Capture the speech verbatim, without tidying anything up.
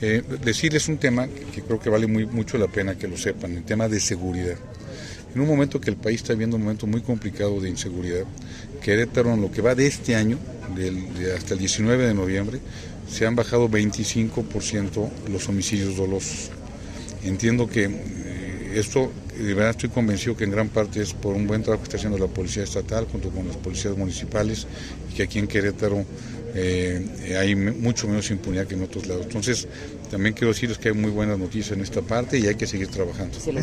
Eh, decirles un tema que, que creo que vale muy, mucho la pena que lo sepan, el tema de seguridad. En un momento que el país está viviendo un momento muy complicado de inseguridad, Querétaro, en lo que va de este año, del, de hasta el diecinueve de noviembre, se han bajado veinticinco por ciento los homicidios dolosos. Entiendo que eh, esto, de verdad estoy convencido que en gran parte es por un buen trabajo que está haciendo la Policía Estatal junto con las policías municipales, y que aquí en Querétaro eh, hay mucho menos impunidad que en otros lados. Entonces, también quiero decirles que hay muy buenas noticias en esta parte y hay que seguir trabajando.